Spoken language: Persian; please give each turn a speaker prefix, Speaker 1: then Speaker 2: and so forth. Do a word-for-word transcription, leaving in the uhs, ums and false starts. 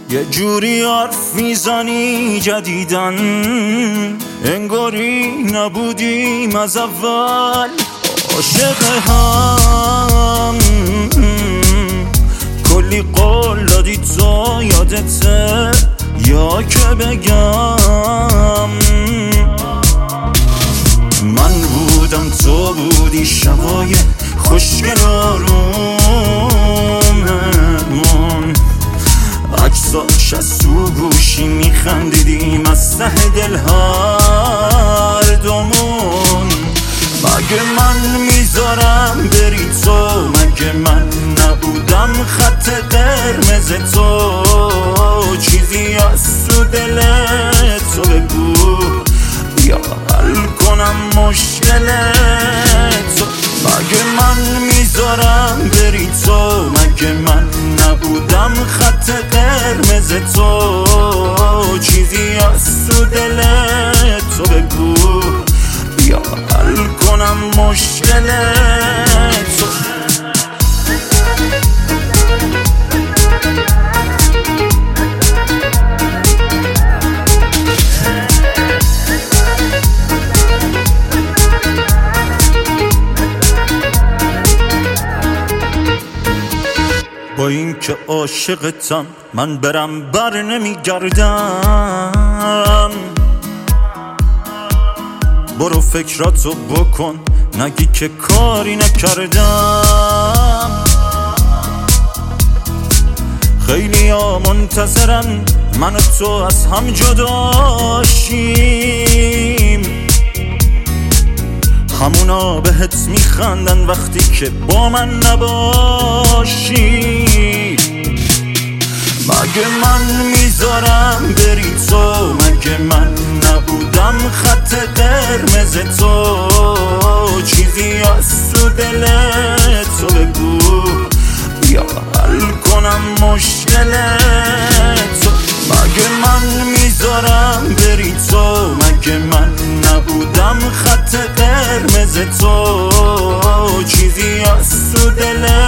Speaker 1: یه جوری حرف میزنی جدیدن انگاری نبودیم از اول عاشق هم. کلی قول دادی تو یادته یا که بگم من بودم تو بودی شبای خوشگل آروممون عکساش از تو گوشی میخندیدیم از ته دل هر دومون. مگه من میذارم بری تو، مگه من نبودم خط قرمز تو، چیزی از تو دل تو بگو یا حل کنم مشکل تو. مگه من میذارم بری تو، مگه من نبودم خط قرمز تو، چیزی از تو دل تو بگو یا حل کنم مشکل تو. با این که عاشقتم من برم بر نمیگردم، برو فکراتو بکن نگی که کاری نکردم. خیلی ها منتظرن من و تو از هم جدا شیم، همونا بهت میخندن وقتی که با من نباشی. مگه من میذارم بری تو، مگه من نبودم خط قرمز تو، چیزی از تو دل تو بگو یا حل کنم مشکل تو. مگه من میذارم بری تو، مگه من نبودم خط قرمز تو، چیزی از تو دل